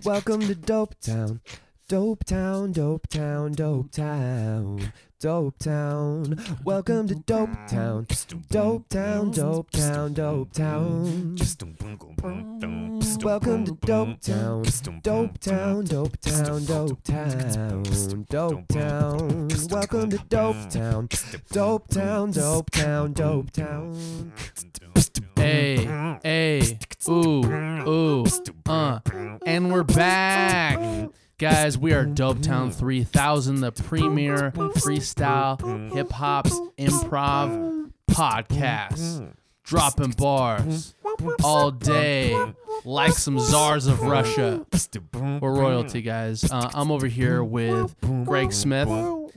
Welcome to Dope Town. Dope Town, Dope Town, Dope Town. Dope Town. Welcome to Dope Town. Dope Town, Dope Town, Dope Town. Welcome to Dope Town. Dope Town, Dope Town, Dope Town. Dope Town. Welcome to Dope Town. Dope Town, Dope Town, Dope Town. Hey, ooh, and we're back. Guys, we are Dopetown 3000, the premier freestyle, hip-hop, improv podcast. Dropping bars all day like some czars of Russia. We're royalty, guys. I'm over here with Greg Smith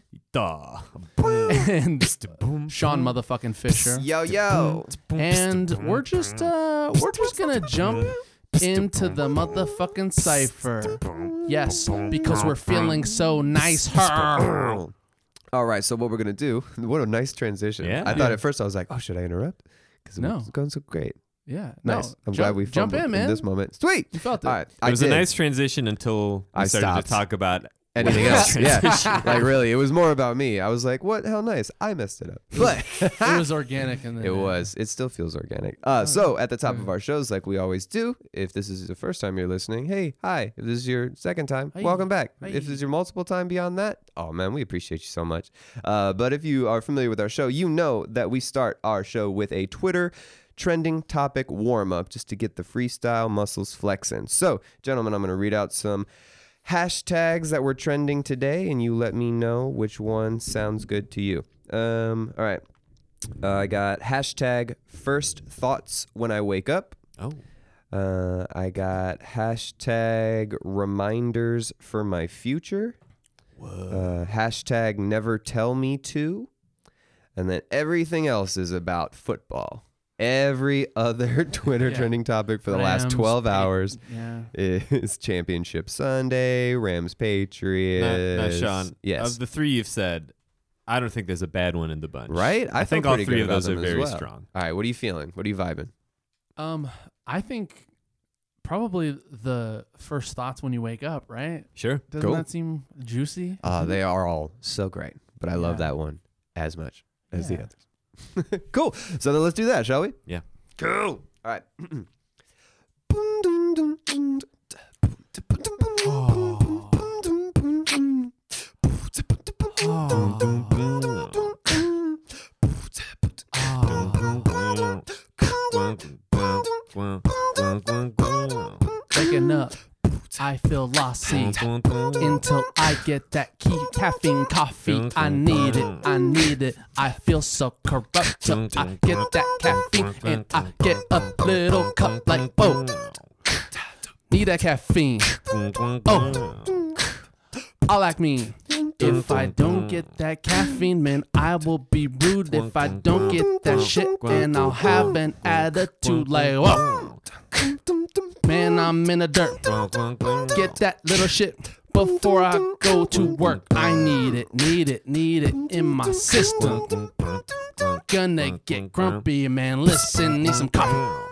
and Sean motherfucking Fisher. Yo. And we're just gonna jump into the motherfucking cipher. Yes, because we're feeling so nice. All right, so what we're gonna do? What a nice transition. Yeah. I thought at first I was like, oh, should I interrupt? Because it's going so great. Yeah, Nice. No, I'm glad we jump fumbled in, man. this moment. Sweet. You felt it. All right, It was a nice transition until I we started stopped. to talk about anything else. Yeah, Transition. like really, it was more about me. I was like, what? How nice. I messed it up. But It was organic, and then it was. It still feels organic. So at the top of our shows, like we always do, if this is the first time you're listening, hey, hi. If this is your second time, Hey. welcome back. Hey. If this is your multiple time beyond that, oh man, we appreciate you so much. But if you are familiar with our show, you know that we start our show with a Twitter trending topic warm up just to get the freestyle muscles flexing. So, gentlemen, I'm going to read out some hashtags that were trending today, and you let me know which one sounds good to you. All right. I got hashtag first thoughts when I wake up. Oh. I got hashtag reminders for my future. Hashtag never tell me to. And then everything else is about football. Every other Twitter trending topic for the last Rams, 12 hours Yeah. is Championship Sunday, Rams Patriots. Now, Sean, Yes. of the three you've said, I don't think there's a bad one in the bunch. Right? I think felt all pretty three good of about those are them as very well. strong. All right, what are you feeling? What are you vibing? I think probably the first thoughts when you wake up, right? Sure. Doesn't Cool. that seem juicy? They are all so great, but I love Yeah. that one as much as the Yeah. others. Cool. So then let's do that, shall we? Yeah. Cool. All right. Waking up, I feel lossy until I get that caffeine coffee. I need it. I feel so corrupt till I get that caffeine and I get a little cup like, oh, need that caffeine. All like me. If I don't get that caffeine, man, I will be rude. If I don't get that shit, and I'll have an attitude like, whoa. Man, I'm in the dirt. Get that little shit before I go to work. I need it in my system. Gonna get grumpy, man. Listen, need some coffee.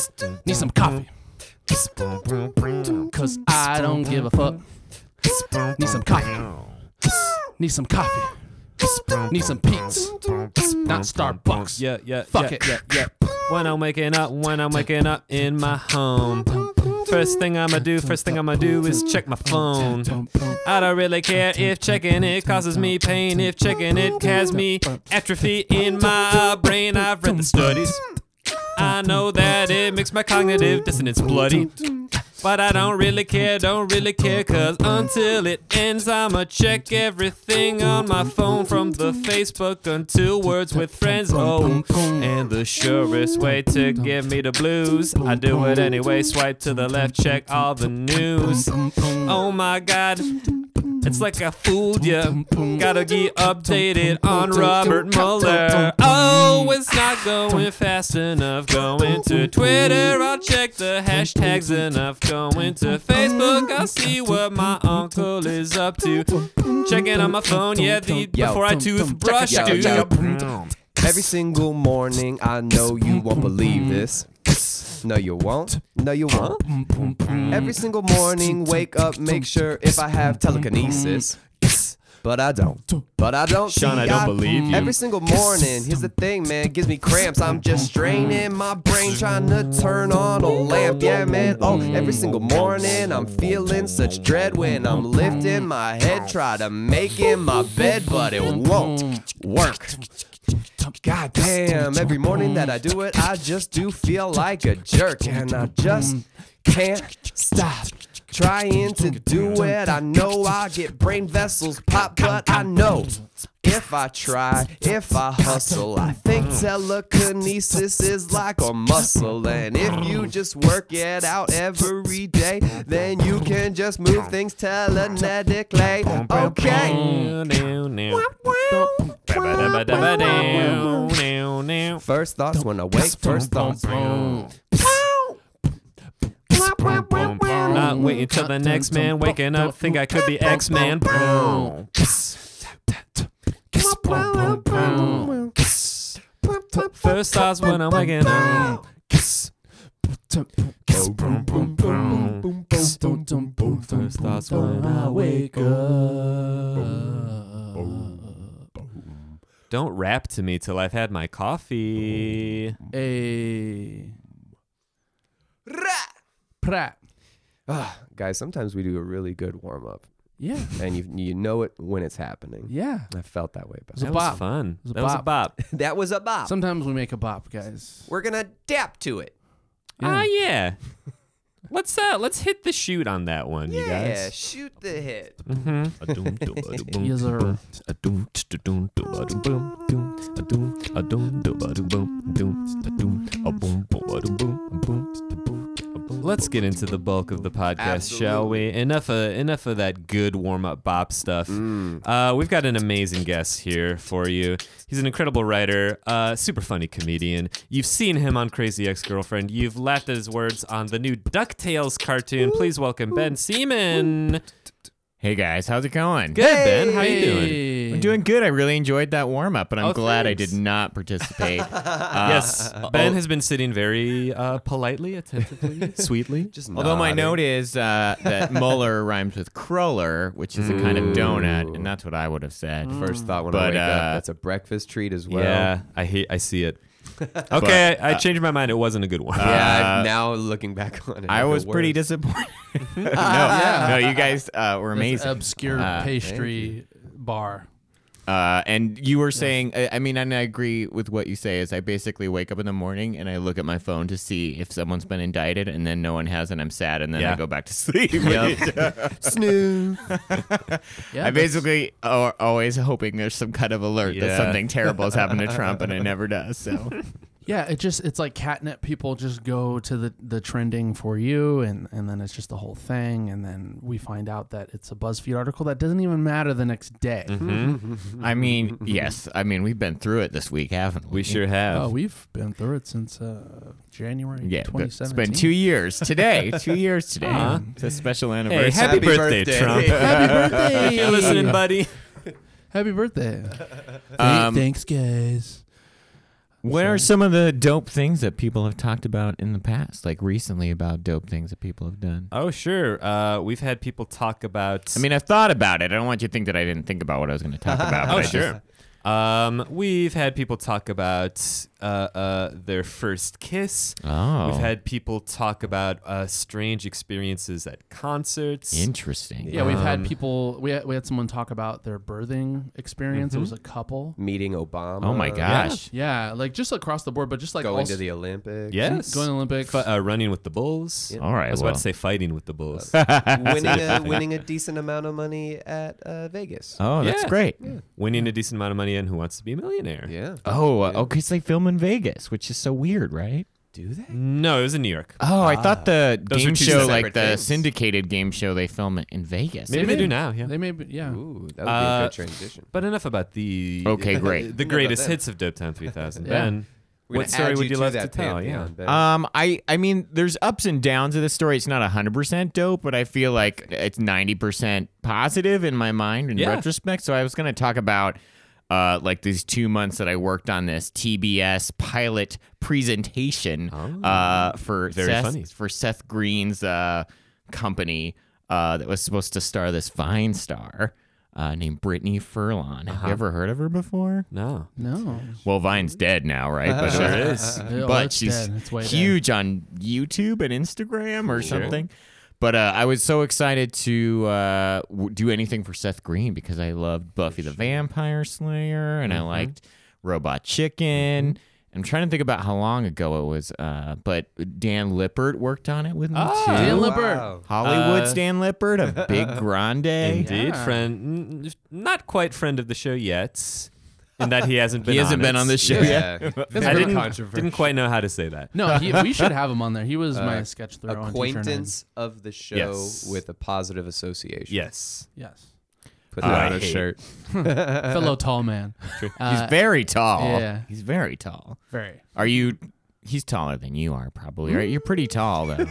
Cause I don't give a fuck. Need some coffee. Need some Pete's. Not Starbucks. Yeah. Fuck it. Yeah. When I'm waking up in my home. First thing I'ma do is check my phone. I don't really care if checking it causes me pain. If checking it has me atrophy in my brain. I've read the studies. I know that it makes my cognitive dissonance bloody. But I don't really care, cause until it ends, I'ma check everything on my phone, from the Facebook until words with friends. Oh, and the surest way to give me the blues, I do it anyway, swipe to the left, check all the news. Oh my God, it's like I fooled ya. Gotta get updated on Robert Mueller. Oh, it's not going fast enough. Going to Twitter, I'll check the hashtags enough. Going to Facebook, I'll see what my uncle is up to. Checking on my phone, before I toothbrush, Yo. dude. Every single morning, I know you won't believe this. No, you won't. No, you won't. Every single morning, wake up, make sure if I have telekinesis. But I don't. Sean, I don't believe you. Every single morning, here's the thing, man, gives me cramps. I'm just straining my brain, trying to turn on a lamp. Yeah, man. Oh, every single morning, I'm feeling such dread when I'm lifting my head, try to make in my bed, but it won't work. God damn, every morning that I do it, I just do feel like a jerk, and I just can't stop trying to do it. I know I get brain vessels pop, but I know if I try, if I hustle, I think telekinesis is like a muscle. And if you just work it out every day, then you can just move things telenetically. Okay. First thoughts when I wake, first thoughts. Not waiting till the next man waking up. Think I could be X-Man. First thoughts when I'm waking up. First thoughts when I wake up. Don't rap to me till I've had my coffee. Hey. Prat. Guys, sometimes we do a really good warm up, Yeah. and you know it when it's happening. Yeah. I felt that way about It's a That bop. was fun. It was a That was a bop. bop. That was a bop. Sometimes we make a bop, guys. We're gonna adapt to it. Ah, yeah. Let's hit the shoot on that one, you Yeah, guys. shoot the hit. Yes, sir. Let's get into the bulk of the podcast, shall we? Enough of that good warm-up bop stuff. We've got an amazing guest here for you. He's an incredible writer, super funny comedian. You've seen him on Crazy Ex-Girlfriend. You've laughed at his words on the new DuckTales cartoon. Please welcome Ben Seaman. Hey guys, how's it going? Good, Ben. How you doing? Hey. I'm doing good. I really enjoyed that warm up, and I'm Oh, glad thanks. I did not participate. Yes, Ben has been sitting very politely, attentively, sweetly. Just Although my nodding. note is that Muller rhymes with cruller, which is a kind of donut, and that's what I would have said. First thought when I But, wake up, that's a breakfast treat as well. Yeah, I see it. Okay, I changed my mind. It wasn't a good one. Yeah, now looking back on it, I was the pretty worst. disappointed. No, you guys were This amazing. obscure pastry bar. And you were saying, I mean, and I agree with what you say, is I basically wake up in the morning and I look at my phone to see if someone's been indicted, and then no one has, and I'm sad, and then Yeah. I go back to sleep. Snooze. Yeah, I basically are always hoping there's some kind of alert Yeah. that something terrible has happened to Trump, and it never does. So yeah, it's like catnip. People just go to the trending for you, and then it's just the whole thing, and then we find out that it's a BuzzFeed article that doesn't even matter the next day. I mean, yes, I mean we've been through it this week, haven't we? We sure have. Oh, we've been through it since January Yeah, but 2017. it's been 2 years today. 2 years today. Aw. It's a special Hey, anniversary. happy Happy birthday, birthday. Trump. Happy birthday! If you're listening, buddy. Happy birthday! Um, Thanks, guys. What are some of the dope things that people have talked about in the past, like recently, about dope things that people have done? Oh, sure. We've had people talk about. I mean, I've thought about it. I don't want you to think that I didn't think about what I was going to talk about. but oh, I just- sure. We've had people talk about their first kiss. Oh. We've had people talk about strange experiences at concerts. Interesting. Yeah, we've had people. We had someone talk about their birthing experience. It was a couple. Meeting Obama. Oh, my gosh. Yeah, like just across the board, but just like Going also to the Olympics. Yes. going to Olympics. Running with the Bulls. All right. I was well. about to say fighting with the Bulls. winning a decent amount of money at Vegas. Oh, that's Yeah. great. Winning a decent amount of money and Who Wants to Be a Millionaire. Yeah. Oh, because they film in Vegas, which is so weird, right? Do they? No, it was in New York. Oh, I thought the Those are game two show, separate like the things. syndicated game show, they film it in Vegas. Maybe they do now, yeah. They may be, yeah. Ooh, that would be a good transition. But enough about the Okay, great. the greatest them. hits of Dopetown 3000. Yeah. Ben, We're what gonna story add would you to love to that tell? Yeah. pantheon, Ben. I mean, there's ups and downs of the story. It's not 100% dope, but I feel like it's 90% positive in my mind in Yeah. retrospect. So I was going to talk about like these 2 months that I worked on this TBS pilot presentation for Seth Green's company that was supposed to star this Vine star named Brittany Furlan. Have you ever heard of her before? No. Well, Vine's dead now, right? But Sure is. but she's huge on YouTube and Instagram or something. But I was so excited to do anything for Seth Green because I loved Buffy the Vampire Slayer and I liked Robot Chicken. I'm trying to think about how long ago it was, but Dan Lippert worked on it with me too. Dan Lippert. Wow. Hollywood's Dan Lippert of Big Grande. Indeed, Yeah. not quite friend of the show yet, in that he hasn't been. He hasn't on been it. on this show yet. I didn't quite know how to say that. No, we should have him on there. He was my sketch thrower on Teacher Acquaintance of the show Yes. with a positive association. Yes. Yes. Put that on I a hate- shirt. Fellow tall man. He's very tall. yeah. He's very tall. Very. Are you? He's taller than you are, probably. Right? You're pretty tall, though.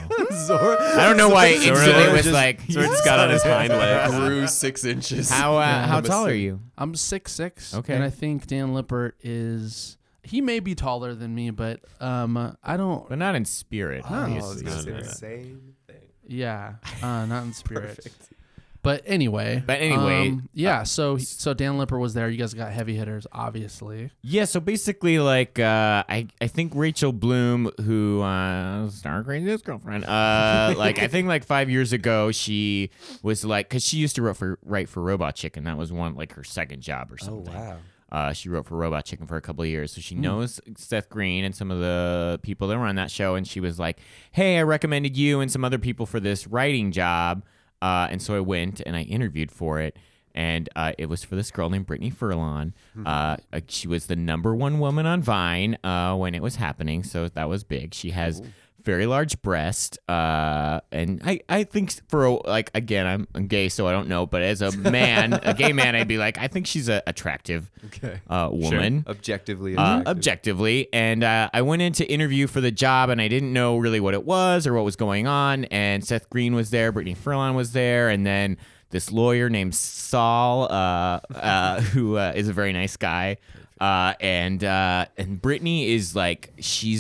I don't know why instantly it was like. Zora just got on his hind legs. Grew 6 inches. How tall are you? I'm 6'6". Okay. And I think Dan Lippert is. He may be taller than me, but I don't. But not in spirit. Oh, obviously. it's No, the no. same thing. Yeah, not in spirit. But anyway. Yeah. So Dan Lippert was there. You guys got heavy hitters, obviously. Yeah, so basically, like, I think Rachel Bloom, who Star Crazy's girlfriend, like, I think like 5 years ago, she was like, because she used to write for Robot Chicken. That was like her second job or Oh, something. wow. She wrote for Robot Chicken for a couple of years, so she knows Seth Green and some of the people that were on that show. And she was like, "Hey, I recommended you and some other people for this writing job." And so I went and I interviewed for it. And it was for this girl named Brittany Furlan. She was the #1 woman on Vine when it was happening, so that was big. She has very large breast, and I think again, I'm gay, so I don't know, but as a man, a gay man, I'd be like, I think she's an attractive woman. Objectively. Objectively, and I went in to interview for the job, and I didn't know really what it was or what was going on. And Seth Green was there, Brittany Furlan was there, and then this lawyer named Saul, who is a very nice guy, and Brittany is like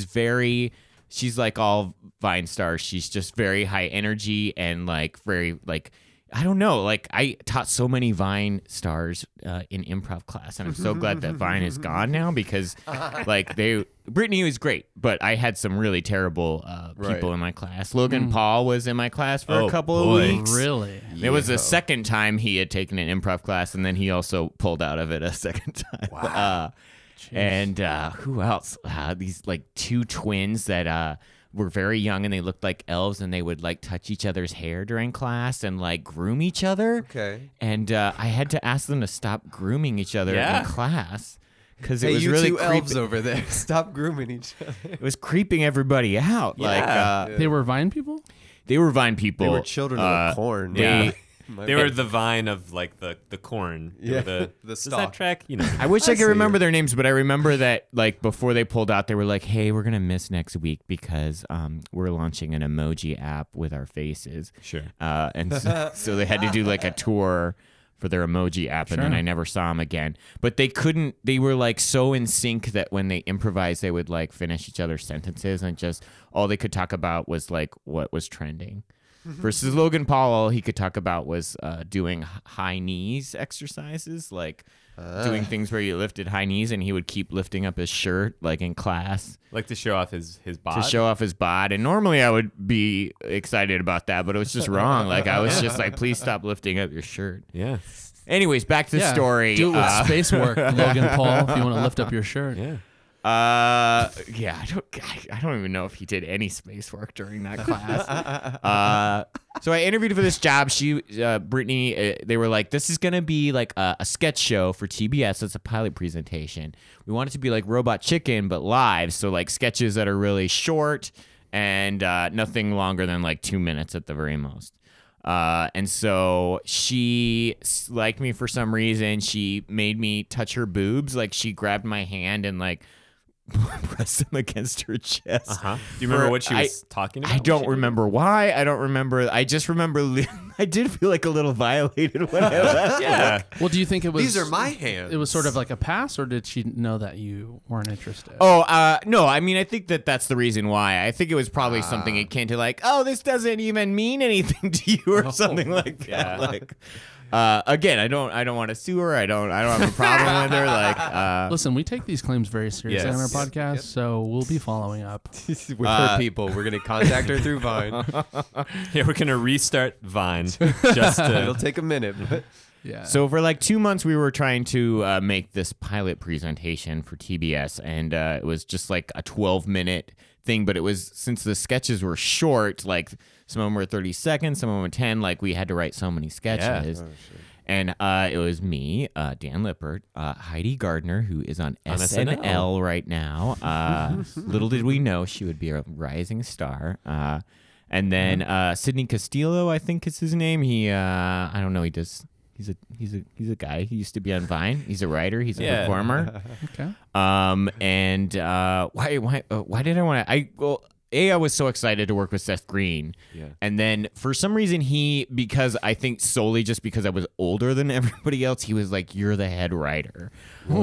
she's like all Vine stars. She's just very high energy and like very like. I don't know. Like, I taught so many Vine stars in improv class, and I'm so glad that Vine is gone now because, like, Brittany was great, but I had some really terrible people in my class. Logan Paul was in my class for a couple of weeks. Really? It was the second time he had taken an improv class, and then he also pulled out of it a second time. Wow. And who else? These, like, two twins that were very young, and they looked like elves, and they would like touch each other's hair during class and like groom each other. Okay. And I had to ask them to stop grooming each other in class because it was you really two elves creepy. over there. Stop grooming each other. It was creeping everybody out. Like They were Vine people? they were Vine people. They were children of the corn. they- They were the vine of like the corn. They Yeah, were the the does that stalk. track? You know. I wish I could see remember it. their names, but I remember that like before they pulled out, they were like, "Hey, we're gonna miss next week because we're launching an emoji app with our faces." Sure. And so they had to do like a tour for their emoji app, and then Sure. I never saw them again. But they couldn't. They were like so in sync that when they improvised, they would like finish each other's sentences, and just all they could talk about was like what was trending. Versus Logan Paul, all he could talk about was doing high knees exercises, like doing things where you lifted high knees, and he would keep lifting up his shirt, like in class, Like to show off his bod. to show off his bod. And normally I would be excited about that, but it was just wrong. Like I was just like, please stop lifting up your shirt. Yeah. Anyways, back to the story. Do it with space work, Logan Paul, if you want to lift up your shirt. Yeah. Yeah, I don't even know if he did any space work during that class. So I interviewed for this job. Brittany, they were like, this is going to be like a sketch show for TBS. It's a pilot presentation. We want it to be like Robot Chicken, but live. So like sketches that are really short and nothing longer than like 2 minutes at the very most. And so she liked me for some reason. She made me touch her boobs. Like she grabbed my hand and like press them against her chest. Uh-huh. Do you remember what she was talking about? I don't remember why. I don't remember. I just remember I did feel like a little violated when I left. Yeah. Well, do you think it was? These are my hands. It was sort of like a pass, or did she know that you weren't interested? Oh, no. I mean, I think that's the reason why. I think it was probably something akin to like, oh, this doesn't even mean anything to you, or something like yeah. that. Like, again, I don't want to sue her. I don't have a problem with her. Like, Listen, we take these claims very seriously Yes. on our podcast, so we'll be following up. With her people. We're going to contact her through Vine. Yeah, we're gonna restart Vine. Just It'll to, take a minute. But Yeah. So for like 2 months, we were trying to make this pilot presentation for TBS, and it was just like a 12-minute thing. But it was, since the sketches were short, like some of them were 30 seconds, some of them were 10. Like we had to write so many sketches. And it was me, Dan Lippert, Heidi Gardner, who is on SNL right now. Little did we know she would be a rising star. And then Sidney Castillo, I think is his name. He, I don't know, he's a guy. He used to be on Vine. He's a writer. He's a performer. Okay. And why did I want to? I was so excited to work with Seth Green. Yeah. And then for some reason because I think solely just because I was older than everybody else, he was like, "You're the head writer,"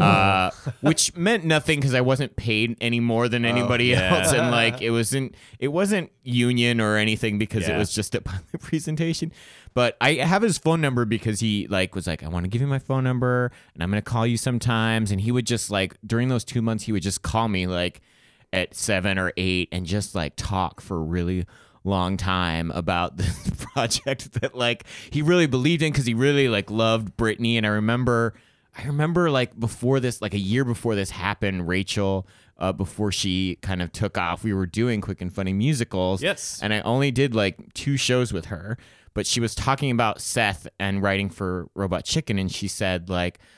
which meant nothing because I wasn't paid any more than anybody else, and like it wasn't union or anything because it was just a pilot presentation. But I have his phone number because he was like, "I want to give you my phone number, and I'm gonna call you sometimes." And he would just during those 2 months, he would just call me at 7 or 8 and just talk for a really long time about this project that he really believed in because he really loved Britney. And I remember before this, a year before this happened, Rachel, before she kind of took off, we were doing Quick and Funny musicals. Yes. And I only did 2 shows with her, but she was talking about Seth and writing for Robot Chicken, and she said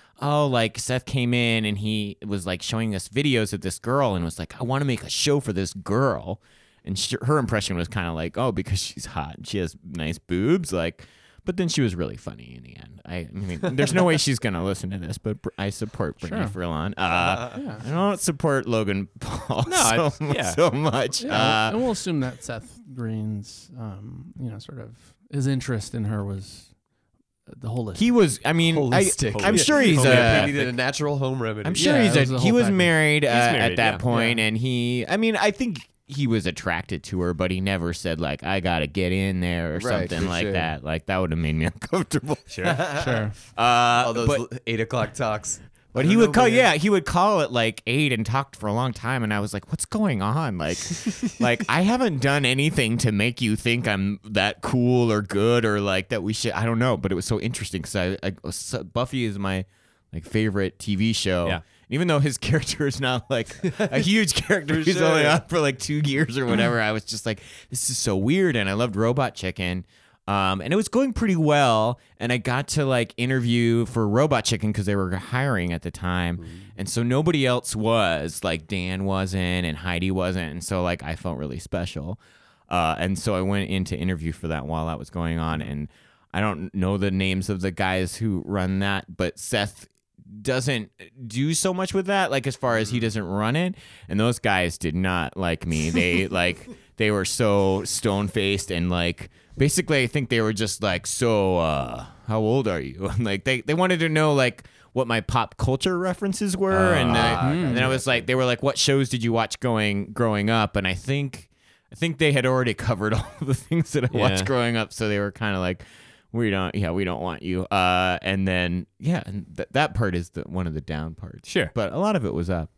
Seth came in and he was showing us videos of this girl and was like, I want to make a show for this girl. And her impression was kind of oh, because she's hot and she has nice boobs. But then she was really funny in the end. I mean, there's no way she's going to listen to this, but I support Brittany Furlan. I don't support Logan Paul so much. Yeah, and we'll assume that Seth Green's, sort of his interest in her was the holistic. He was, I mean, I'm sure he's he needed a natural home remedy. I'm sure he was married, at that point, and I think he was attracted to her, but he never said I gotta get in there or something like that. That would have made me uncomfortable. Sure. All those 8 o'clock talks. But he would call, he would call at 8 and talked for a long time, and I was like, "What's going on? I haven't done anything to make you think I'm that cool or good or that we should." I don't know, but it was so interesting because Buffy is my favorite TV show. Yeah. Even though his character is not a huge character, he's only on for 2 years or whatever. I was just this is so weird, and I loved Robot Chicken. And it was going pretty well, and I got to interview for Robot Chicken because they were hiring at the time, and so nobody else was, Dan wasn't and Heidi wasn't, and so I felt really special, and so I went in to interview for that while that was going on, and I don't know the names of the guys who run that, but Seth doesn't do so much with that, as far as he doesn't run it, and those guys did not like me. They they were so stone-faced and basically I think they were just so how old are you? They wanted to know what my pop culture references were, and then I was they were what shows did you watch growing up, and I think they had already covered all the things that I watched growing up, so they were kind of we don't want you. And then and that part is one of the down parts. Sure. But a lot of it was up.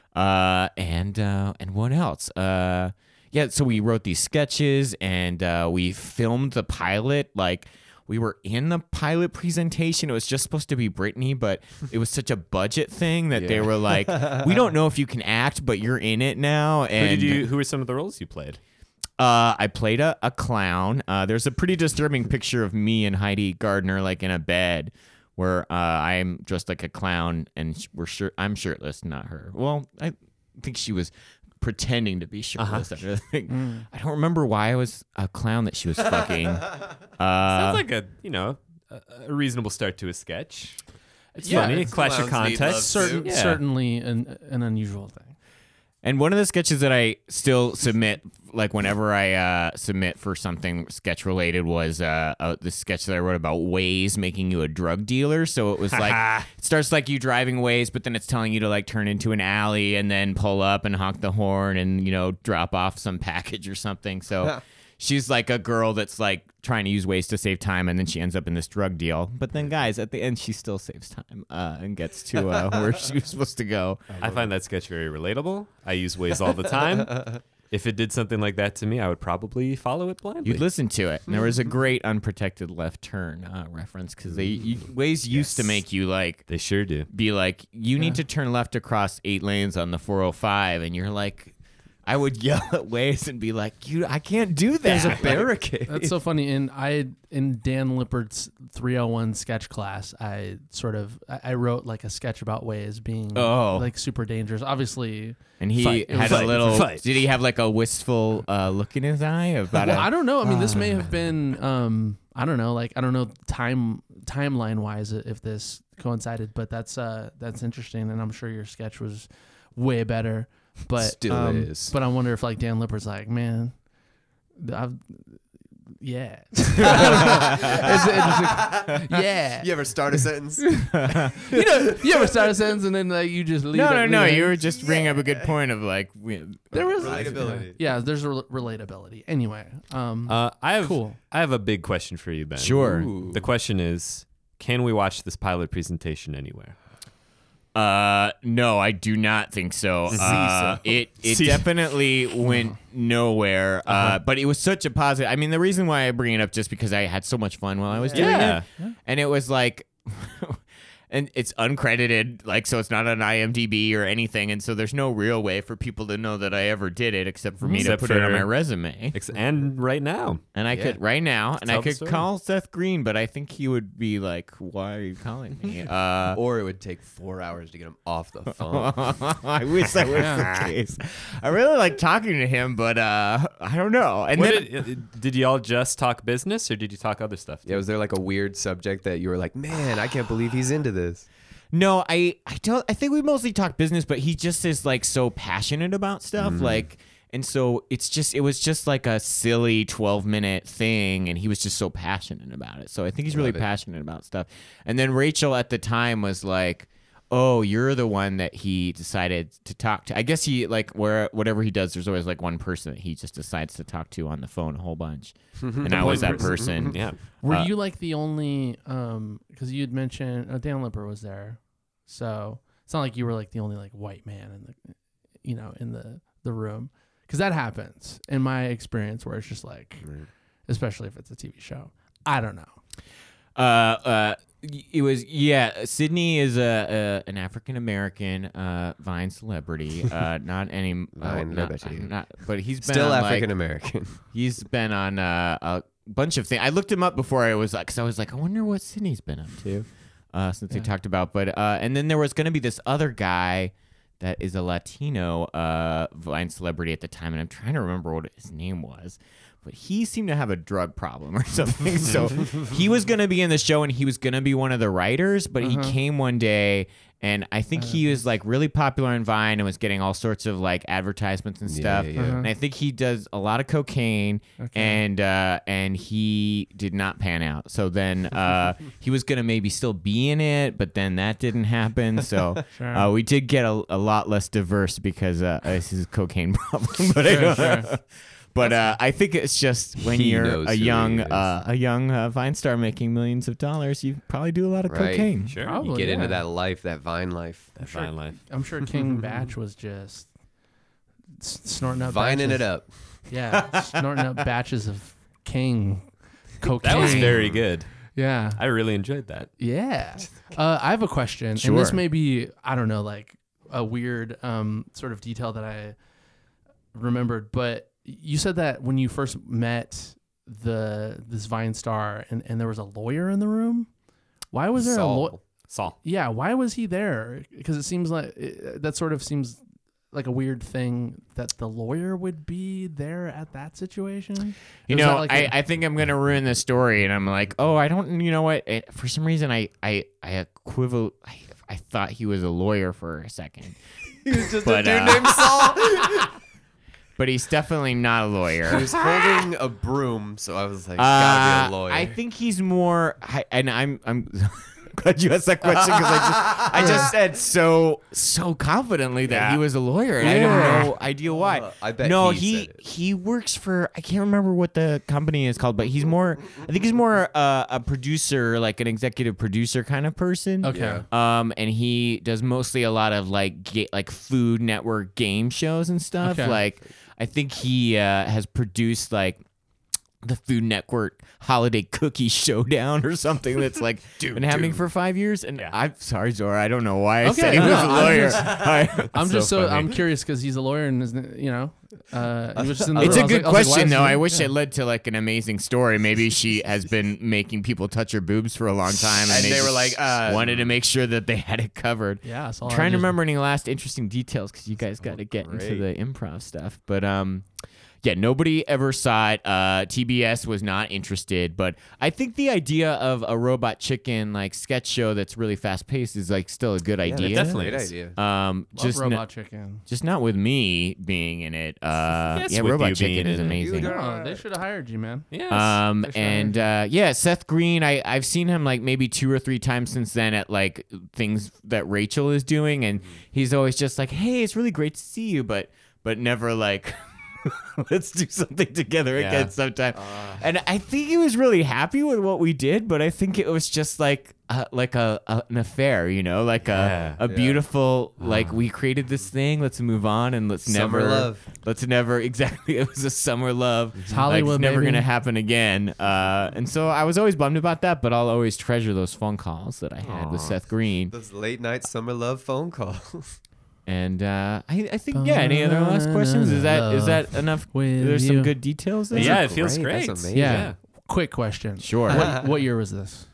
And what else? So we wrote these sketches and we filmed the pilot. We were in the pilot presentation. It was just supposed to be Britney, but it was such a budget thing that they were we don't know if you can act, but you're in it now. And Who were some of the roles you played? I played a clown. There's a pretty disturbing picture of me and Heidi Gardner in a bed where I'm dressed like a clown and I'm shirtless, not her. Well, I think she was pretending to be shirtless. I don't remember why I was a clown that she was fucking. Sounds like a reasonable start to a sketch. It's funny, clash of Clowns need context. love too. Certainly an unusual thing. And one of the sketches that I still submit, like whenever I submit for something sketch related, was the sketch that I wrote about Waze making you a drug dealer. So it was like, it starts like you driving Waze, but then it's telling you to like turn into an alley and then pull up and honk the horn and, drop off some package or something. So she's like a girl that's like trying to use Waze to save time, and then she ends up in this drug deal. But then, guys, at the end, she still saves time and gets to where she was supposed to go. I find that sketch very relatable. I use Waze all the time. If it did something like that to me, I would probably follow it blindly. You'd listen to it. And there was a great unprotected left turn reference because Waze used to make you like They sure do. be like, you need to turn left across 8 lanes on the 405, and you're like, I would yell at Waze and be like, I can't do that. There's a barricade. That's so funny. In Dan Lippert's 301 sketch class, I wrote like a sketch about Waze being like super dangerous. Obviously, And he Fight. had Fight. a little. Fight. Did he have like a wistful look in his eye about? well, I don't know. I mean, this may have been. I don't know. Like, I don't know timeline wise if this coincided, but that's interesting, and I'm sure your sketch was way better. But Still is. But I wonder if like Dan Lippert's like, man, yeah. It's interesting. Yeah. You ever start a sentence? You ever start a sentence and then like you just leave No. it? You were just bringing up a good point of like, There was Relatability. Yeah, there's a relatability. Anyway, I have cool. I have a big question for you, Ben. Sure. Ooh. The question is, can we watch this pilot presentation anywhere? No, I do not think so. It definitely went nowhere. But it was such a positive. I mean, the reason why I bring it up just because I had so much fun while I was doing Yeah. it, and it was like. And it's uncredited, like, so it's not on IMDb or anything, and so there's no real way for people to know that I ever did it except for me Except to put it on for- my resume. And right now. And I could right now, and I Tell the could story. call Seth Green, but I think he would be like, "Why are you calling me?" Or it would take 4 hours to get him off the phone. I wish that was the case. I really like talking to him, but I don't know. And then Did y'all just talk business, or did you talk other stuff? Yeah, was there like a weird subject that you were like, man, I can't believe he's into this? no, I don't. I think we mostly talk business, but he just is like so passionate about stuff, like. And so it was just like a silly 12-minute thing, and he was just so passionate about it. So I think he's really passionate about stuff. And then Rachel at the time was like, "Oh, you're the one that he decided to talk to." I guess he like whatever he does, there's always like one person that he just decides to talk to on the phone a whole bunch. And I was that person. Yeah. Were you like the only? Because you had mentioned Dan Lipper was there, so it's not like you were like the only like white man in the, in the room. Because that happens in my experience, where it's just like, especially if it's a TV show. I don't know. It was Sydney is an African American Vine celebrity. Not any but he's been Still on, African American. he's been on a bunch of things. I looked him up before I was like, because I was like, I wonder what Sydney's been up to since they talked about. But and then there was going to be this other guy that is a Latino Vine celebrity at the time, and I'm trying to remember what his name was. But he seemed to have a drug problem or something. So he was going to be in the show, and he was going to be one of the writers, but he came one day, and I think he was like really popular on Vine and was getting all sorts of like advertisements and stuff. yeah. And I think he does a lot of cocaine, and he did not pan out. So then he was going to maybe still be in it, but then that didn't happen. So we did get a lot less diverse because of his cocaine problem. But But I think it's just when He you're knows a who young he is. Vine star making millions of dollars, you probably do a lot of Right. cocaine. Sure. Probably, You get into yeah. that life, that Vine life. That fine life. I'm sure King Batch was just snorting up Vining batches. it up. Yeah, snorting up batches of King cocaine. That was very good. Yeah. I really enjoyed that. Yeah. I have a question, and Sure. this may be, I don't know, like a weird sort of detail that I remembered, but you said that when you first met this Vine star and there was a lawyer in the room. Why was there a lawyer? Saul. Saul. Yeah, why was he there? Because it seems like that sort of seems like a weird thing that the lawyer would be there at that situation. You Was know, that like I think I'm gonna ruin the story, and I'm like, oh, I don't. You know what? For some reason, I I thought he was a lawyer for a second. He was just But, a dude uh, named Saul. But he's definitely not a He lawyer. was holding a broom, so I was like, gotta be a lawyer. I think he's more, and I'm glad you asked that question because I just said so confidently that he was a lawyer, and I have no idea why. I bet no, he said it. he works for, I can't remember what the company is called, but he's more, I think he's more a producer, like an executive producer kind of person. Okay. Yeah. And he does mostly a lot of like Food Network game shows and stuff. Okay. Like I think he has produced like the Food Network Holiday Cookie Showdown or something that's like been happening for 5 years. And I'm sorry, Zora, I don't know why I said he no, was a I'm lawyer. I'm just so funny. I'm curious because he's a lawyer and isn't he was just in the It's room. a I was good like, why question, is though. he- I wish it led to like an amazing story. Maybe she has been making people touch her boobs for a long time, and they were just like, wanted to make sure that they had it covered. Yeah, so Trying to remember any last interesting details because you guys got to get into great. the improv stuff. But yeah, nobody ever saw it. TBS was not interested, but I think the idea of a robot chicken like sketch show that's really fast paced is like still a good idea. definitely Great is. idea. Love Just Robot Chicken. just not with me being in it. Yes, Yeah, with Robot you being Chicken is in it. amazing. Oh, they should have hired you, man. Yes. for sure. And yeah, Seth Green, I've seen him like maybe 2 or 3 times since then at like things that Rachel is doing, and he's always just like, "Hey, it's really great to see you," but never like, "Let's do something together again sometime." And I think he was really happy with what we did, but I think it was just like an affair, you know, like a beautiful like we created this thing. Let's move on and let's Summer never love. Let's never exactly. It was a summer love. It's Hollywood, Like, it's never baby. gonna happen again. And so I was always bummed about that, but I'll always treasure those phone calls that I had with Seth Green. Those late night summer love phone calls. And I think any other last questions? Is that enough? With There's some you. good details there. yeah, it feels great. great. That's amazing. Yeah. Quick question. Sure. What year was this?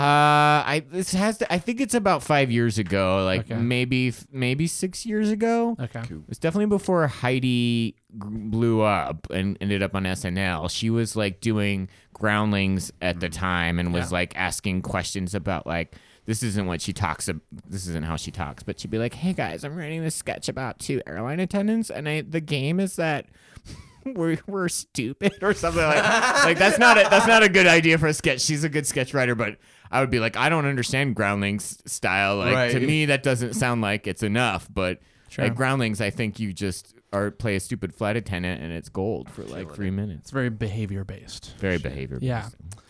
I think it's about 5 years ago, like Okay. maybe 6 years ago. Okay. It's definitely before Heidi blew up and ended up on SNL. She was like doing Groundlings at the time and was like asking questions about like, this isn't what she talks about. This isn't how she talks, but she'd be like, "Hey guys, I'm writing this sketch about 2 airline attendants, and the game is that we're stupid or something like that's not a good idea for a sketch." She's a good sketch writer, but I would be like, I don't understand Groundlings style. Like to Right. me, that doesn't sound like it's enough. But Sure. at Groundlings, I think you just play a stupid flight attendant and it's gold for like 3 minutes. It's very behavior based. Very behavior. Yeah.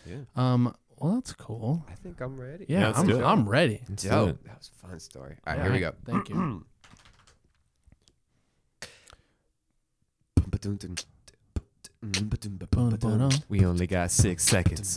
Well, that's cool. I think I'm ready. Yeah, let's do it. I'm ready. Dope. That was a fun story. All right, here we go. Thank you. We only got 6 seconds.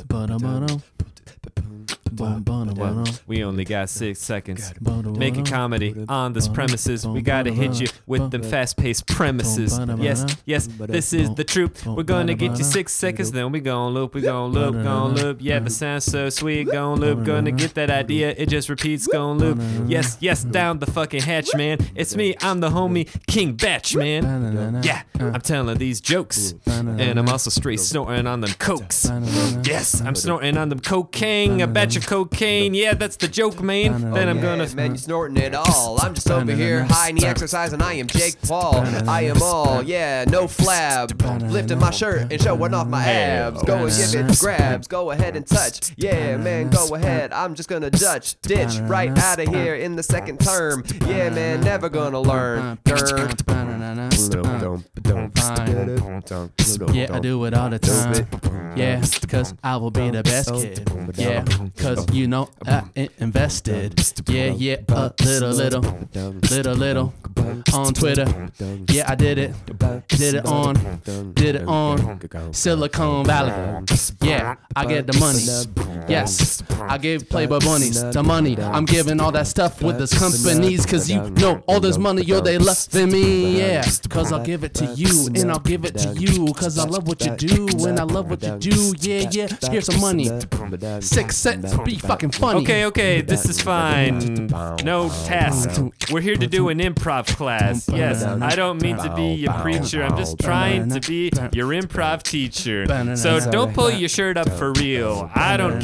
We only got 6 seconds. Making comedy on this premises. We gotta hit you with them fast-paced premises. Yes, this is the truth. We're gonna get you 6 seconds, then we gon' loop, gon' loop. Yeah, the sound's so sweet, gon' loop. Gonna get that idea, it just repeats, gon' loop. Yes, down the fucking hatch, man. It's me, I'm the homie, King Batch, man. Yeah, I'm telling these jokes, and I'm also straight snorting on them cokes. Yes, I'm snorting on them cocaine, a batch of cocaine. Yeah, that's the joke, man. Then I'm gonna. Man, you snorting it all. I'm just over here high knee exercise, and I am Jake Paul. I am all, no flab. Lifting my shirt and showing off my abs. Go and give it grabs. Go ahead and touch. Yeah, man, go ahead. I'm just gonna ditch right out of here in the second term. Yeah, man, never gonna learn. Yeah, I do it all the time. Yeah, cause I will be the best kid. Yeah, cause you know I invested. Yeah, a little on Twitter. Yeah, I did it on Silicon Valley. Yeah, I get the money. Yes, I give Playboy bunnies the money. I'm giving all that stuff with these companies, cause you know all this money, they loving me. Yeah, cause I'll give it to you and I'll give it to you, cause I love what you do and I love what you do. Yeah, here's some money. 6 cents, be fucking funny. Okay, this is fine. No task. We're here to do an improv class. Yes, I don't mean to be your preacher. I'm just trying to be your improv teacher. So don't pull your shirt up for real. I don't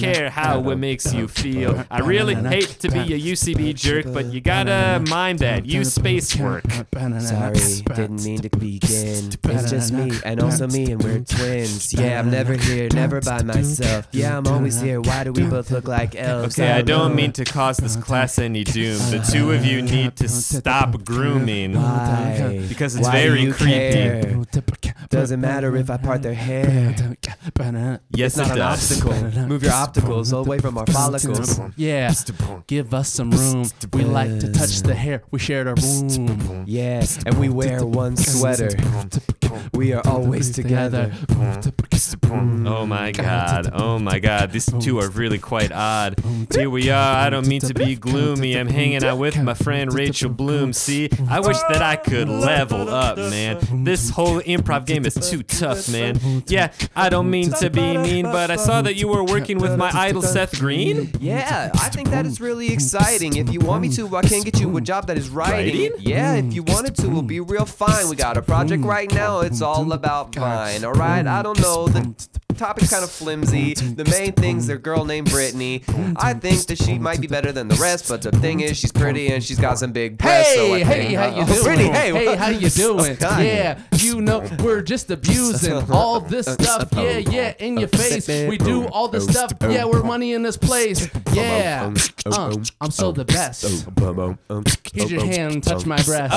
care how it makes you feel. I really hate to be a UCB jerk, but you gotta mind that. Use space work. Sorry, didn't mean to begin. It's just me and also me, and we're twins. Yeah, I'm never here, never by myself. Yeah, I'm always here. Why do we both look like elves? Okay, I don't mean to cause this class any doom. The two of you need to stop grooming. Why? Because it's Why do very you creepy. care? Doesn't matter if I part their hair. Yes, It's not it an does. obstacle. Move your opticals away from our follicles. Yeah, give us some room. We like to touch the hair. We share the room. Yeah, and we wear one sweater. We are always together. Oh my god, oh my god, these two are really quite odd. Here we are, I don't mean to be gloomy. I'm hanging out with my friend Rachel Bloom. See, I wish that I could level up, man. This whole improv game is too tough, man. Yeah, I don't mean to be mean, but I saw that you were working with my idol Seth Green. Yeah, I think that is really exciting. If you want me to, I can get you a job that is writing. Yeah, if you wanted to, it'll be real fine. We got a project right now. It's all about Vine. All right, I don't know. The topic's kind of flimsy. The main thing's a girl named Brittany. I think that she might be better than the rest, but the thing is, she's pretty and she's got some big breasts. So I think, How you doing? Brittany, hey, Hey, how you doing? God. Yeah, you know we're just abusing all this stuff. Yeah, in your face. We do all this stuff. Yeah, we're money in this place. Yeah, I'm so the best. Here's your hand, touch my breast.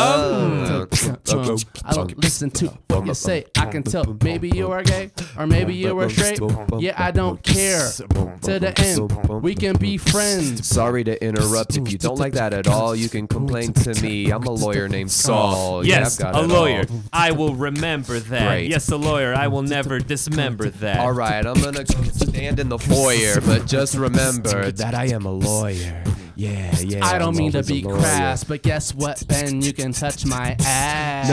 I don't listen to what you say. I can tell. Maybe you are gay, or maybe you are straight. Yeah, I don't care. To the end, we can be friends. Sorry to interrupt. If you don't like that at all, you can complain to me. I'm a lawyer named Saul. Yes, Yeah, I've got a it lawyer. all. I will remember that. Great. Yes, a lawyer. I will never dismember that. All right, I'm gonna stand in the foyer, but just remember that I am a lawyer. Yeah. I don't I'm mean to always a be lawyer. crass, but guess what, Ben? You can touch my ass.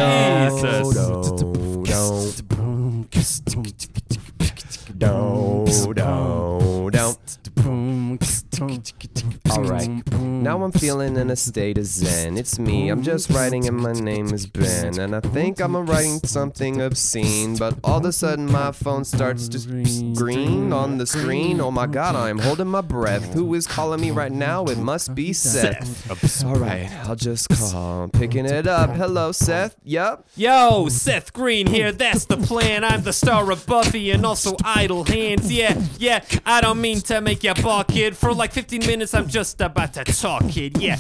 All right, now I'm feeling in a state of zen. It's me, I'm just writing and my name is Ben. And I think I'm writing something obscene, but all of a sudden my phone starts to green on the screen. Oh my god, I'm holding my breath. Who is calling me right now? It must be Seth. All right, I'll just call. I'm picking it up. Hello, Seth. Yup. Yo, Seth Green here, that's the plan. I'm the star of Buffy and also Idle Hands. Yeah, I don't mean to make ya balk, kid. For like 15 minutes, I'm just about to talk, kid. Yeah.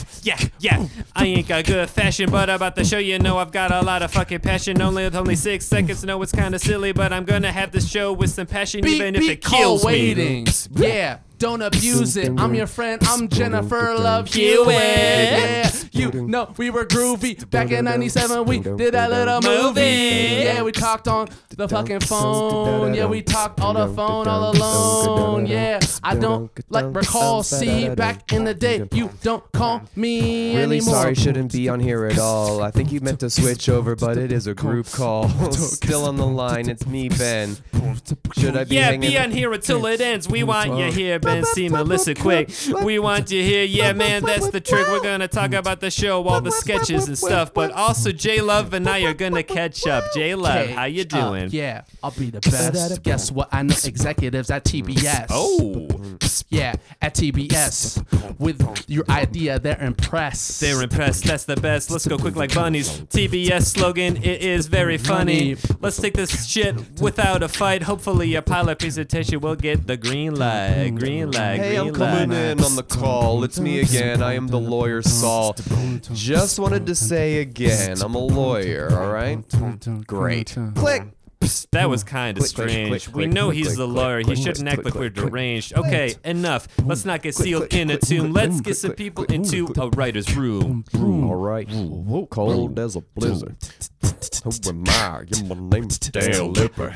I ain't got good fashion, but about the show, you know I've got a lot of fucking passion. Only 6 seconds, know it's kinda silly, but I'm gonna have this show with some passion, even if it kills me. waiting. Yeah. Don't abuse it. I'm your friend. I'm Jennifer Love Hewitt. Yeah, you know we were groovy back in '97. We did that little movie. Yeah, we talked on the fucking phone. Yeah, we talked on the phone all alone. Yeah, I don't recall. See, back in the day, you don't call me Really anymore. sorry, shouldn't be on here at all. I think you meant to switch over, but it is a group call. Still on the line, it's me, Ben. Should I be Yeah, hanging? be on here until it ends. We want you here, Ben Seaman. Listen quick. We want you here. Yeah, man, that's the trick. We're gonna talk about the show, all the sketches and stuff, but also J Love and I are gonna catch up. J Love, how you doing? Yeah, I'll be the best. Guess what? I know executives at TBS. Oh, Yeah, at TBS. With your idea, they're impressed. they're impressed. That's the best. Let's go quick like bunnies. TBS slogan, it is very funny. Let's take this shit without a fight. Hopefully your pilot presentation will get the green light. Green light, Hey, I'm green coming light. in on the call. It's me again. I am the lawyer Saul. Just wanted to say again, I'm a lawyer, all right? Great. Click. That was kind of Click, click, strange. click, We click, know click, he's click, the click, lawyer. He click, shouldn't act click, like we're click, click, deranged. click. Okay, enough. Let's not get Click, sealed click, in a click, tomb. click, Let's click, get some click, people click, into click, a writer's room. All right. Cold as a blizzard. Who am I? Yeah, my name's Dale Lipper.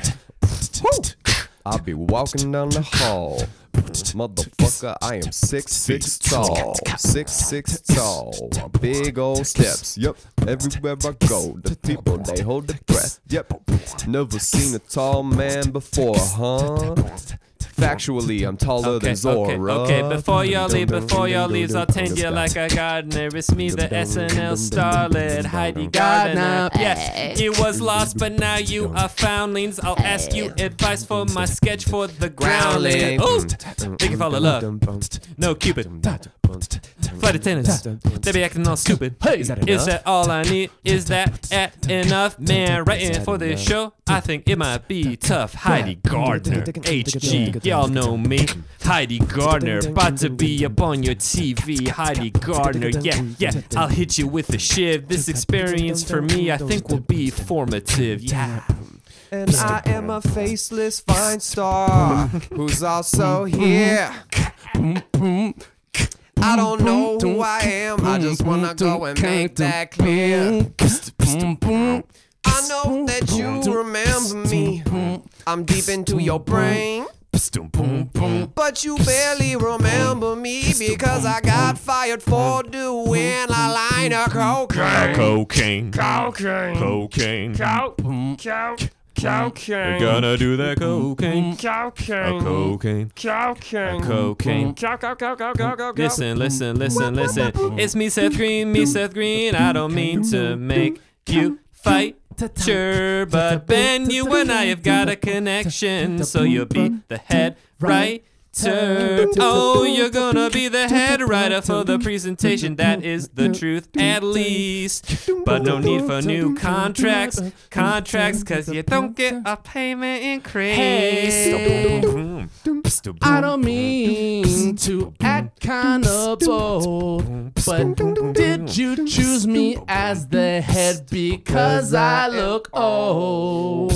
I'll be walking down the hall. Motherfucker, I am 6'6" tall. 6'6" tall. Big old steps. Yep. Everywhere I go, the people, they hold their breath. Yep. Never seen a tall man before, huh? Factually, I'm taller than Zora. Okay. Before y'all leave, I'll tend you like a gardener. It's me, the SNL starlet, Heidi Gardner. Yeah, you was lost, but now you are foundlings. I'll ask you advice for my sketch for the groundling. Ooh, think you fall in love. No Cupid. Flight attendants, they be acting all stupid. Hey, is that all I need? Is that enough? Man, writing for this show, I think it might be tough. Heidi Gardner, HG, y'all know me. Heidi Gardner, about to be up on your TV. Heidi Gardner, yeah, I'll hit you with a shiv. This experience for me, I think will be formative. Yeah. And I am a faceless fine star who's also here. I don't know who I am, I just wanna go and make that clear. I know that you remember me, I'm deep into your brain. But you barely remember me because I got fired for doing a line of cocaine. We're gonna do that cocaine. Listen. It's me, Seth Green. I don't mean to make you fight. Sure, but Ben, you and I have got a connection, so you'll be the head writer. Oh, you're gonna be the head writer for the presentation. That is the truth, at least. But no need for new contracts, cause you don't get a payment increase. Hey, I don't mean to act kinda bold, but did you choose me as the head because I look old?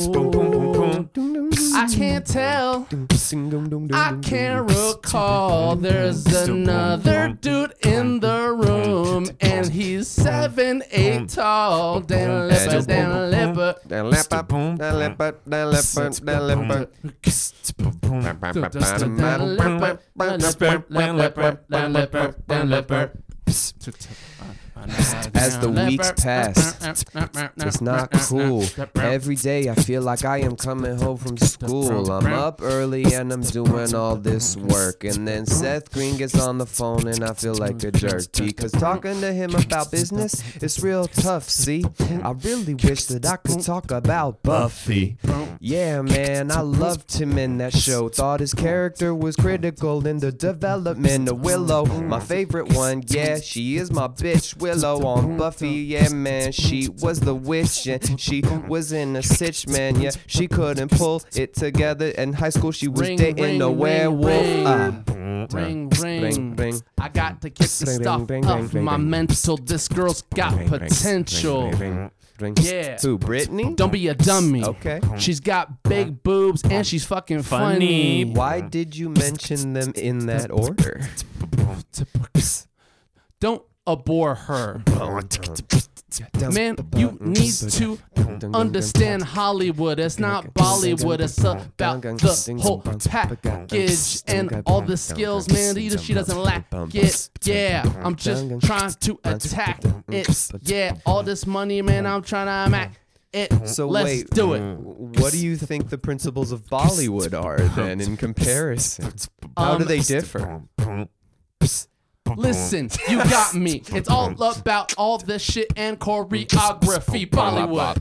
I can't tell, I can't recall. There's another dude in the room, and he's 7'8" tall. Dan Lipper. As the weeks pass, it's not cool. Every day I feel like I am coming home from school. I'm up early and I'm doing all this work, and then Seth Green gets on the phone and I feel like a jerk because talking to him about business is real tough. See, I really wish that I could talk about Buffy. Yeah, man, I loved him in that show. Thought his character was critical in the development of Willow. My favorite one, yeah, she is my bitch Willow on Buffy. Yeah, man, she was the witch and she was in a sitch, man. Yeah, she couldn't pull it together. In high school, she was dating a werewolf. Ring. I got to get the stuff off my mental. This girl's got potential. Yeah. Who, Brittany? Don't be a dummy. Okay. She's got big boobs and she's fucking funny. Why did you mention them in that order? Don't abhor her. Man, you need to understand Hollywood. It's not Bollywood. It's about the whole package and all the skills, man. She doesn't lack it. Yeah, I'm just trying to attack it. Yeah, all this money, man, I'm trying to mac it. So let's do it. What do you think the principles of Bollywood are then in comparison? How do they differ? Listen, you got me. It's all about all this shit and choreography. Bollywood.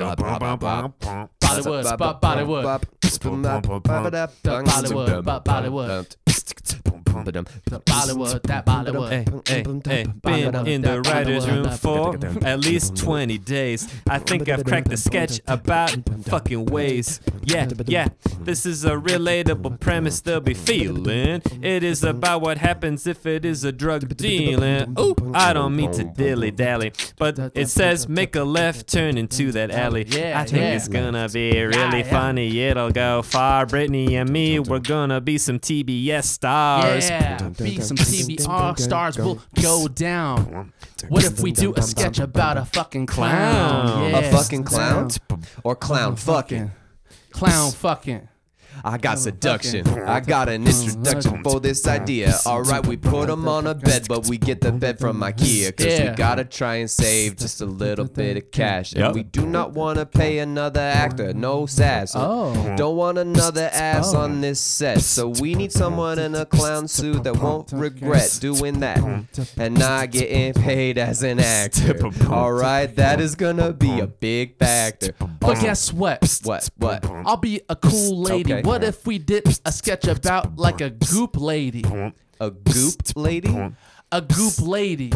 Hey, been in the writer's room for at least 20 days. I think I've cracked the sketch about fucking ways. Yeah, this is a relatable premise they'll be feeling. It is about what happens if it is a drug dealing. Ooh, I don't mean to dilly-dally, but it says make a left turn into that alley. I think it's gonna be really funny. It'll go far. Brittany and me, we're gonna be some TBS stars. Yeah, be some TBR stars. Will go down. What if we do a sketch about a fucking clown? Yeah, a fucking clown? Or clown fucking? Clown fucking. I got seduction. I got an introduction for this idea. Alright, we put them on a bed, but we get the bed from IKEA. Cause we gotta try and save just a little bit of cash. And we do not want to pay another actor, no sass. Don't want another ass on this set. So we need someone in a clown suit that won't regret doing that and not getting paid as an actor. Alright, that is gonna be a big factor. But guess what? What? I'll be a cool lady. Okay. What if we did a sketch about like a goop lady? A goop lady? A goop lady.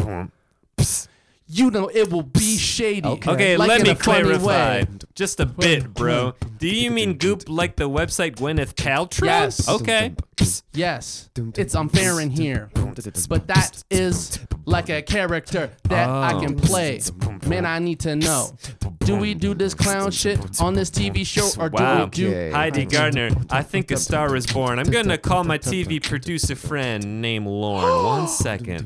You know it will be shady. Okay, like let in me a funny clarify way. just a bit, bro. Do you mean Goop like the website Gwyneth Paltrow? Yes. Okay. Yes, it's unfair in here, but that is like a character that I can play. Man, I need to know. Do we do this clown shit on this TV show, or do Wow. we do? Heidi Gardner, I think a star is born. I'm gonna call my TV producer friend named Lauren. 1 second.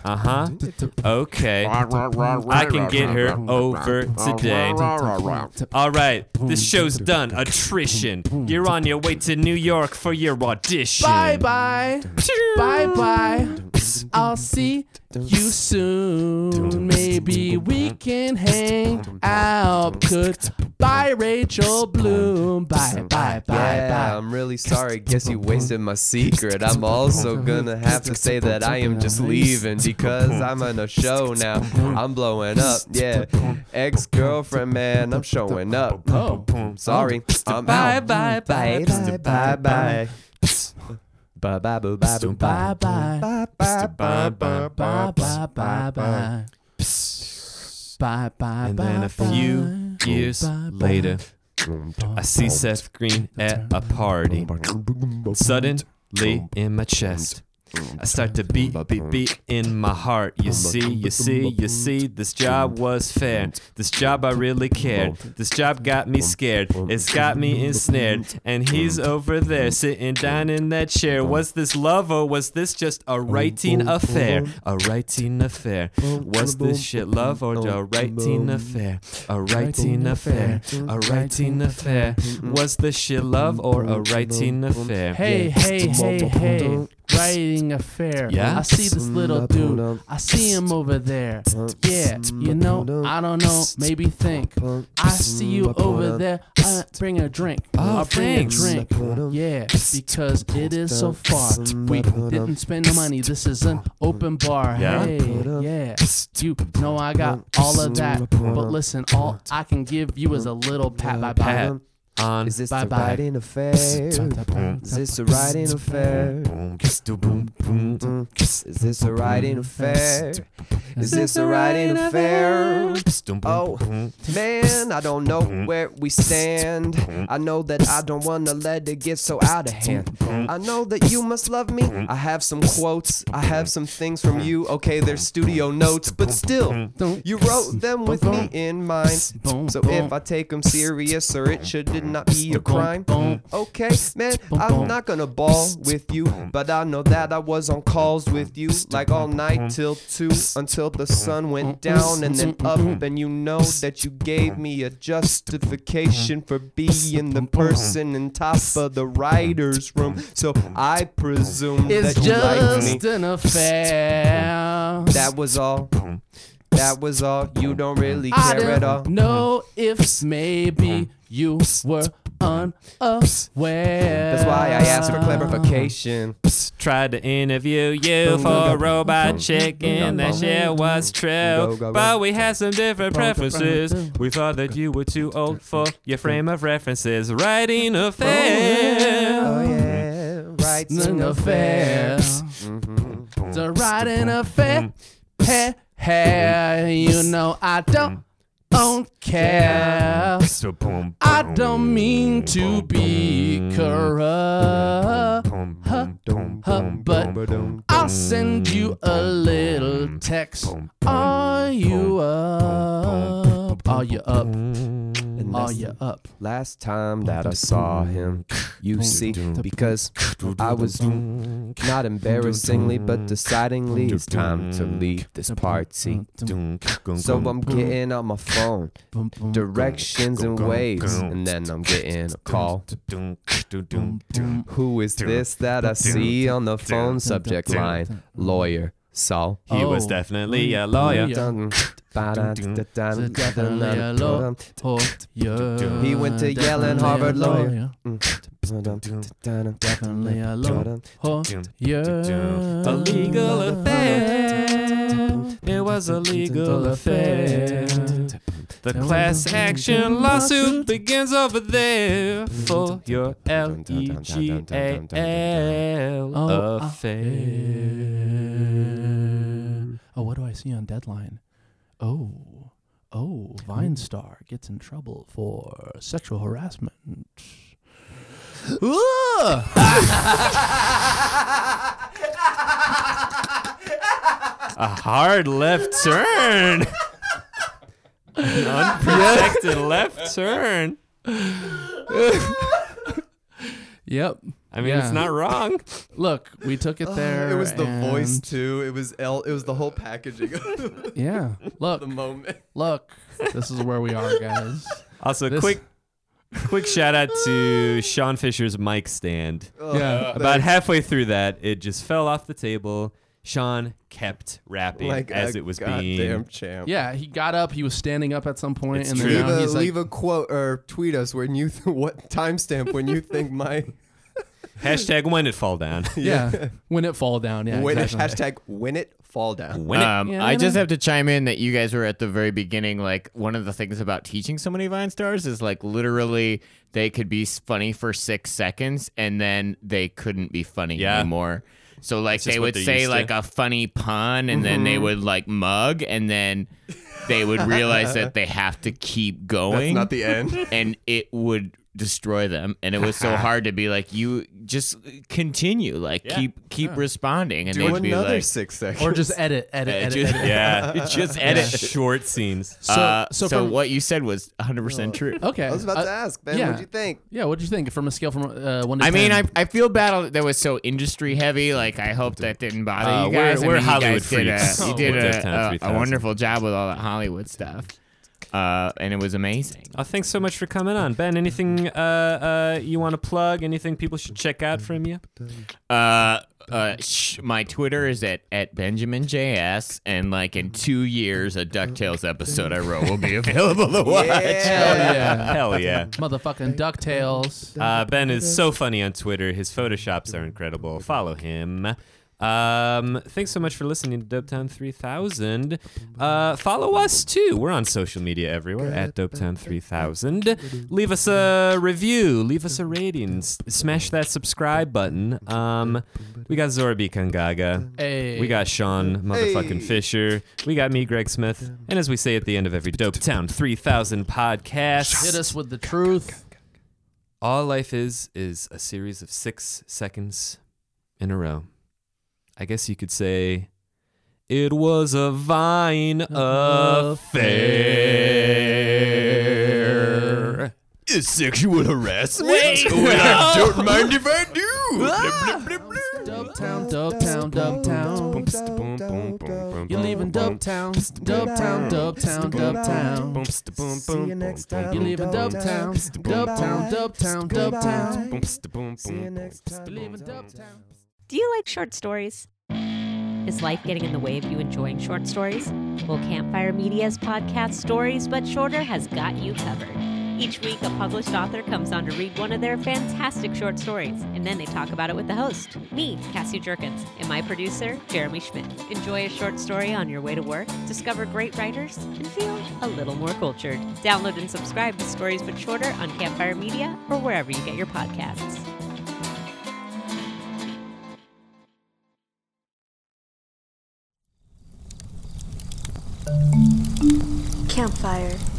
Okay. I can get her over today. All right, this show's done. Attrition. You're on your way to New York for your audition. Bye bye. Bye bye. I'll see you soon. Maybe we can hang out. Goodbye, Rachel Bloom. Bye bye bye Yeah, bye. I'm really sorry. Guess you wasted my secret. I'm also gonna have to say that I am just leaving because I'm on a show now. I'm blowing up. Yeah, ex-girlfriend, man, I'm showing up. Oh. Sorry, I'm Bye, out. bye, bye. Bye bye. Bye bye bye bye Bye bye. bye bye Bye bye bye bye. Bye bye. And then a few years later, I see Seth Green at a party. Suddenly in my chest, I start to beat in my heart. You see, this job was fair. This job I really cared. This job got me scared. It's got me ensnared. And he's over there sitting down in that chair. Was this love or was this just a writing affair? A writing affair. Was this shit love or a writing affair? A writing affair. A writing affair. Was this shit love or a writing affair? Hey. Writing affair. Yeah? I see this little dude. I see him over there. Yeah, you know, I don't know. Maybe think. I see you over there. Bring a drink. I'll bring a drink. Yeah, because it is so far. We didn't spend no money. This is an open bar. Yeah? Hey, yeah. You know I got all of that. But listen, all I can give you is a little pat by pat. On Is this Bye the bye. writing affair? Is this a writing affair? Is this a writing affair? Is this a writing affair? Oh, man, I don't know where we stand. I know that I don't want to let it get so out of hand. I know that you must love me. I have some quotes. I have some things from you. Okay, they're studio notes, but still, you wrote them with me in mind. So if I take them serious, or it should not be a crime. Okay, man, I'm not gonna ball with you, but I know that I was on calls with you like all night till 2 until the sun went down and then up, and you know that you gave me a justification for being the person in top of the writer's room. So I presume It's that you liked me. just an affair. That was all. That was all. You don't really I care at all. don't know if maybe you were unaware. That's why I asked for clarification. Tried to interview you for a robot chicken. That shit was true. But we had some different preferences. We thought that you were too old for your frame of references. Writing affair. Oh yeah, right. An affair. It's a writing affair. Hey, you know I don't care. I don't mean to be corrupt, but I'll send you a little text. Are you up? Are you up? And Oh, yeah, up. Last time that I saw him, you see, because I was not embarrassingly, but decidingly, it's time to leave this party. So I'm getting on my phone, directions and ways, and then I'm getting a call. Who is this that I see on the phone? Subject line, lawyer Saul. He was definitely a lawyer. Definitely a lawyer. He went to Yale and Harvard lawyer. Definitely a lawyer. A legal affair. It was a legal affair. The class action lawsuit begins over there for your legal affair. Oh, what do I see on Deadline? Oh, Vine star gets in trouble for sexual harassment. A hard left turn. An unprotected left turn. Yep. I mean, it's not wrong. Look, we took it there. It was the voice and- too. It was the whole packaging of Yeah. Look, the moment. look. This is where we are, guys. Also, This- quick shout out to Sean Fisher's mic stand. Yeah. About halfway through that, it just fell off the table. Sean kept rapping Like as a it was goddamn being. champ. Yeah, he got up. He was standing up at some point, It's and true. then now he's like, Leave a quote or tweet us when you what timestamp when you think my Hashtag when it fall down. yeah, when it fall down. Yeah, when exactly. hashtag when it fall down. When it, Yeah, I just have to chime in that you guys were at the very beginning. Like, one of the things about teaching so many Vine stars is like literally they could be funny for 6 seconds and then they couldn't be funny anymore. So like It's just they what would they're say used like to. a funny pun and then they would like mug and then they would realize that they have to keep That's going not the end. and it would destroy them, and it was so hard to be like, you just continue, like keep responding, and Do they'd be another like 6 seconds. Or just edit. yeah, just edit short scenes. So so what you said was 100% true. Okay. I was about to ask, Ben, yeah. what'd you think? Yeah, what'd you think from a scale from 1 to 10? I mean, I feel bad that was so industry heavy. Like, I hope that didn't bother you guys. we're I mean, you Hollywood guys did freaks. you did We're Deftown a 3000. wonderful job with all that Hollywood stuff, and it was amazing. Oh, thanks so much for coming on, Ben. Anything you want to plug? Anything people should check out from you? My Twitter is at BenjaminJS, and like in 2 years, a DuckTales episode I wrote will be available to watch. Hell yeah. Hell yeah. Motherfucking DuckTales. Ben is so funny on Twitter. His photoshops are incredible. Follow him. Thanks so much for listening to Dopetown 3000. Follow us too. We're on social media everywhere at Dopetown 3000. Leave us a review. Leave us a rating. Smash that subscribe button. We got Zorbi Kangaga. Hey. We got Sean motherfucking Fisher. We got me, Greg Smith. And as we say at the end of every Dopetown 3000 podcast, Hit us with the truth. all life is a series of 6 seconds in a row. I guess you could say it was a Vine affair. Is sexual harassment? Well, I don't mind if I do. Dopetown, Dopetown, Dopetown. You're leaving Dopetown, Dopetown, Dopetown, Dopetown. See you next time. You're leaving Dopetown, Dopetown, Dopetown, Dopetown. See you next time. You're leaving Dopetown. Do you like short stories? Is life getting in the way of you enjoying short stories? Well, Campfire Media's podcast Stories But Shorter has got you covered. Each week, a published author comes on to read one of their fantastic short stories, and then they talk about it with the host, me, Cassie Jerkins, and my producer, Jeremy Schmidt. Enjoy a short story on your way to work, discover great writers, and feel a little more cultured. Download and subscribe to Stories But Shorter on Campfire Media or wherever you get your podcasts. Campfire.